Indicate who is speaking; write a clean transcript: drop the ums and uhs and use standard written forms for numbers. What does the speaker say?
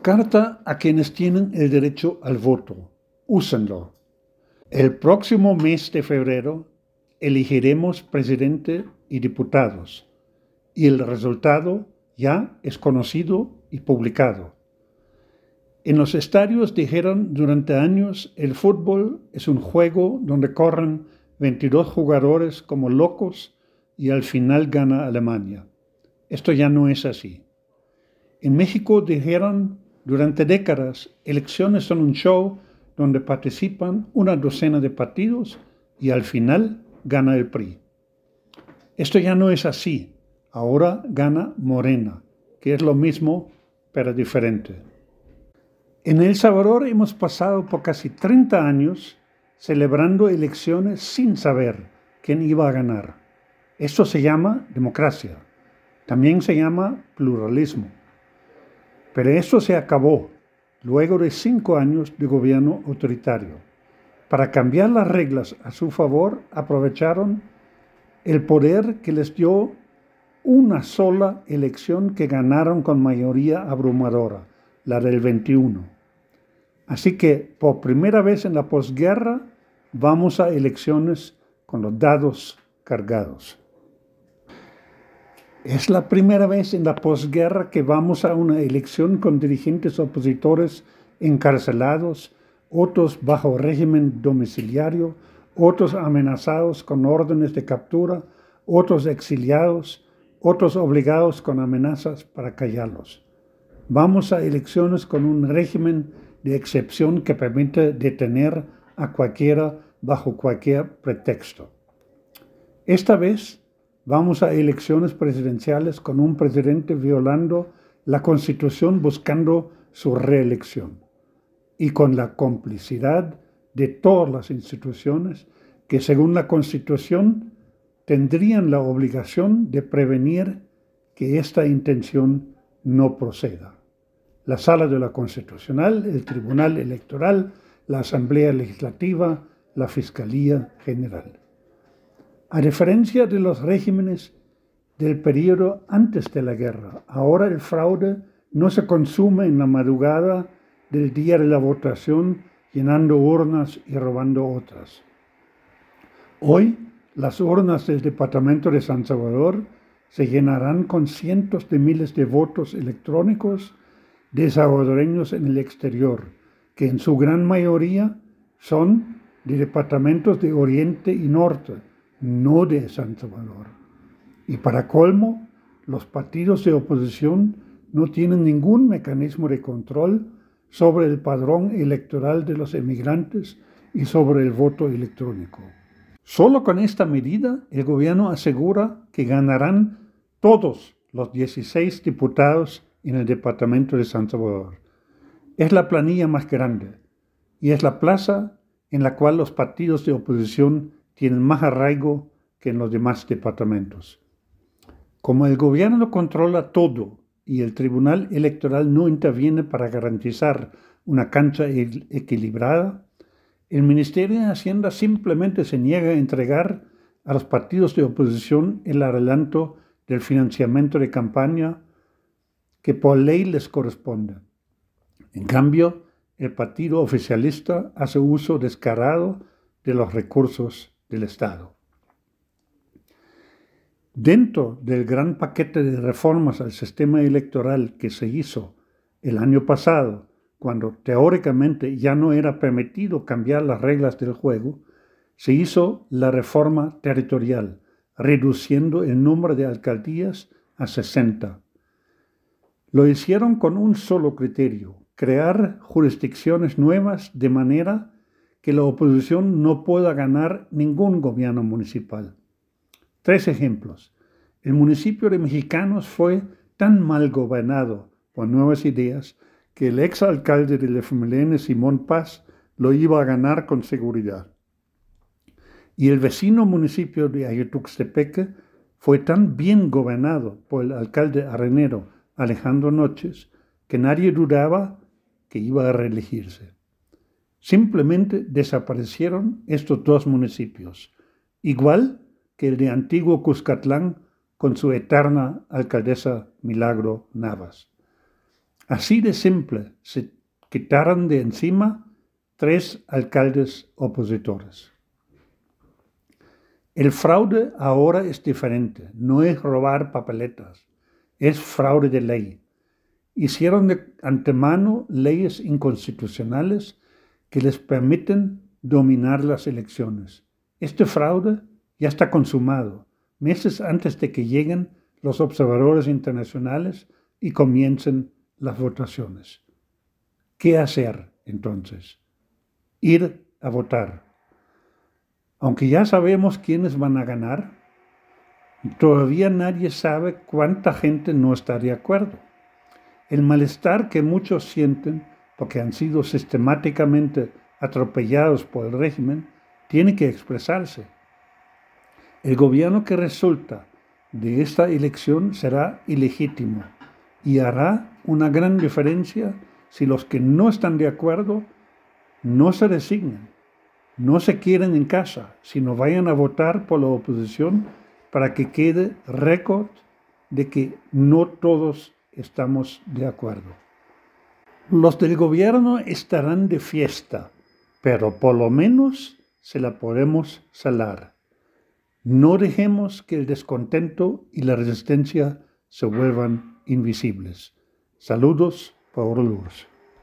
Speaker 1: Carta a quienes tienen el derecho al voto. Úsenlo. El próximo mes de febrero elegiremos presidente y diputados, y el resultado ya es conocido y publicado. En los estadios dijeron durante años el fútbol es un juego donde corren 22 jugadores como locos y al final gana Alemania. Esto ya no es así. En México dijeron durante décadas elecciones son un show donde participan una docena de partidos y al final gana el PRI. Esto ya no es así. Ahora gana Morena, que es lo mismo pero diferente. En El Salvador hemos pasado por casi 30 años celebrando elecciones sin saber quién iba a ganar. Esto se llama democracia. También se llama pluralismo. Pero eso se acabó luego de 5 años de gobierno autoritario. Para cambiar las reglas a su favor, aprovecharon el poder que les dio una sola elección que ganaron con mayoría abrumadora, la del 21. Así que por primera vez en la posguerra vamos a elecciones con los dados cargados. Es la primera vez en la posguerra que vamos a una elección con dirigentes opositores encarcelados, otros bajo régimen domiciliario, otros amenazados con órdenes de captura, otros exiliados, otros obligados con amenazas para callarlos. Vamos a elecciones con un régimen de excepción que permite detener a cualquiera bajo cualquier pretexto. Esta vez vamos a elecciones presidenciales con un presidente violando la Constitución buscando su reelección y con la complicidad de todas las instituciones que según la Constitución tendrían la obligación de prevenir que esta intención no proceda. La Sala de la Constitucional, el Tribunal Electoral, la Asamblea Legislativa, la Fiscalía General. A diferencia de los regímenes del periodo antes de la guerra, ahora el fraude no se consume en la madrugada del día de la votación llenando urnas y robando otras. Hoy, las urnas del departamento de San Salvador se llenarán con cientos de miles de votos electrónicos de salvadoreños en el exterior, que en su gran mayoría son de departamentos de Oriente y Norte, no de San Salvador. Y para colmo, los partidos de oposición no tienen ningún mecanismo de control sobre el padrón electoral de los emigrantes y sobre el voto electrónico. Solo con esta medida, el gobierno asegura que ganarán todos los 16 diputados en el departamento de San Salvador. Es la planilla más grande y es la plaza en la cual los partidos de oposición tienen más arraigo que en los demás departamentos. Como el gobierno controla todo y el Tribunal Electoral no interviene para garantizar una cancha equilibrada, el Ministerio de Hacienda simplemente se niega a entregar a los partidos de oposición el adelanto del financiamiento de campaña que por ley les corresponde. En cambio, el partido oficialista hace uso descarado de los recursos del Estado. Dentro del gran paquete de reformas al sistema electoral que se hizo el año pasado, cuando teóricamente ya no era permitido cambiar las reglas del juego, se hizo la reforma territorial, reduciendo el número de alcaldías a 60. Lo hicieron con un solo criterio: crear jurisdicciones nuevas de manera que la oposición no pueda ganar ningún gobierno municipal. 3 ejemplos. El municipio de Mexicanos fue tan mal gobernado por Nuevas Ideas que el exalcalde del FMLN, Simón Paz, lo iba a ganar con seguridad. Y el vecino municipio de Ayotuxtepeque fue tan bien gobernado por el alcalde arenero Alejandro Noches que nadie dudaba que iba a reelegirse. Simplemente desaparecieron estos 2 municipios, igual que el de Antiguo Cuscatlán con su eterna alcaldesa Milagro Navas. Así de simple, se quitaron de encima 3 alcaldes opositores. El fraude ahora es diferente, no es robar papeletas, es fraude de ley. Hicieron de antemano leyes inconstitucionales que les permiten dominar las elecciones. Este fraude ya está consumado, meses antes de que lleguen los observadores internacionales y comiencen las votaciones. ¿Qué hacer entonces? Ir a votar. Aunque ya sabemos quiénes van a ganar, todavía nadie sabe cuánta gente no está de acuerdo. El malestar que muchos sienten porque han sido sistemáticamente atropellados por el régimen tiene que expresarse. El gobierno que resulta de esta elección será ilegítimo y hará una gran diferencia si los que no están de acuerdo no se resignan, no se queden en casa, sino vayan a votar por la oposición para que quede récord de que no todos estamos de acuerdo. Los del gobierno estarán de fiesta, pero por lo menos se la podemos salar. No dejemos que el descontento y la resistencia se vuelvan invisibles. Saludos, Pablo Lourdes.